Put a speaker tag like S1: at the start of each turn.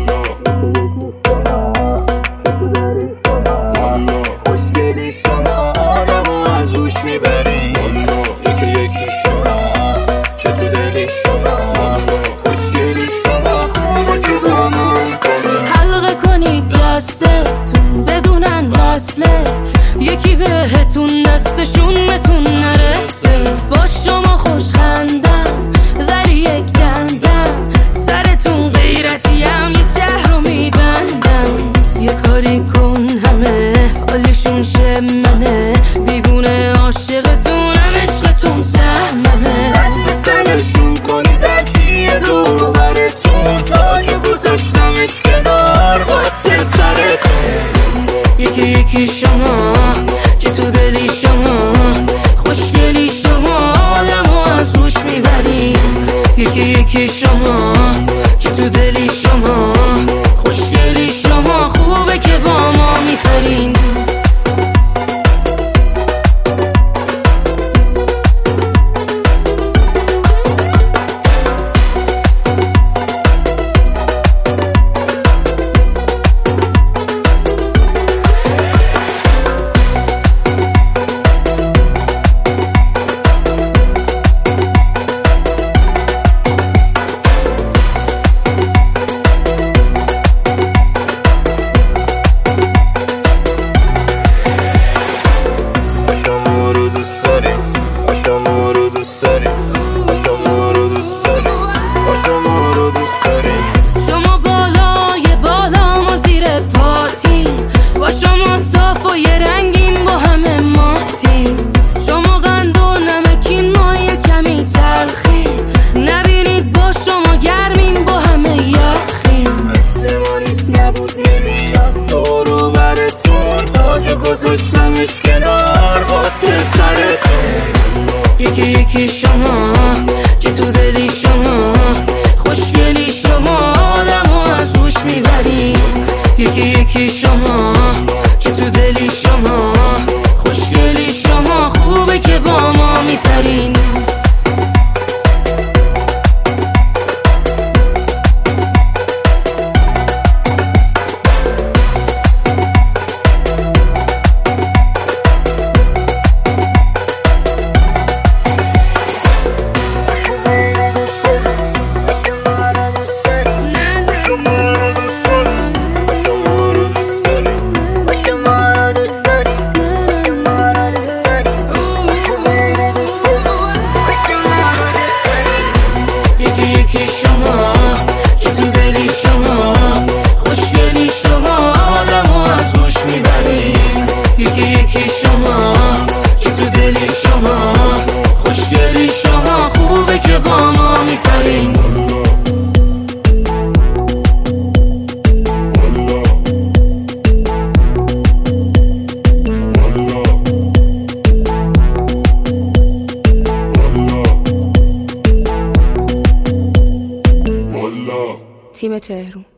S1: خوشگلی شما آدمو از روش میبرین، یکی یکی شما چه تو دلی شما، خوشگلی شما خوبه که با ما میکنین.
S2: حلقه کنید دستتون بدونن وصله، یکی بهتون دستشون بهتون نرسه. با شما خوشخندم ولی یک دندم، سرتون غیرتیم یه شهر رو میبندم. یه کاری کن همه حالشون شه منه، دیوونه عاشقتونم عشقتون سهممه.
S1: دست سرشون کنی درکیه دور و برتون، تاج گذاشتمش کنار واسه سرتون.
S2: یکی یکی شما چه تو دلی شما، خوشگلی شما آدمو از روش میبرین. یکی یکی شما چه تو دلی شما، خوشگلی شما خوبه که با ما میپرین. شما بالای بالام و زیر پاتیم، با شما صاف و یه رنگیم با همه ماتیم. شما قند و نمکین ما یه کمی تلخیم، نبینید با شما گرمیم با همه یخیم.
S1: مثل ما نیست نبود نمیاد دور و برتون، تاج گذاشتمش کنار واسه سرتون.
S2: یکی یکی شما چه تو دلی شما، خوشگلی شما آدمو از روش میبرین. یکی یکی شما چه تو دلی شما، خوشگلی شما خوبه که با ما میپرین. یکی شما چه تو دلی شما، خوشگلی شما آدمو از روش میبرین. یکی یکی شما چه تو دلی شما، خوشگلی شما خوبه که با ما میپرین. تیم تهران.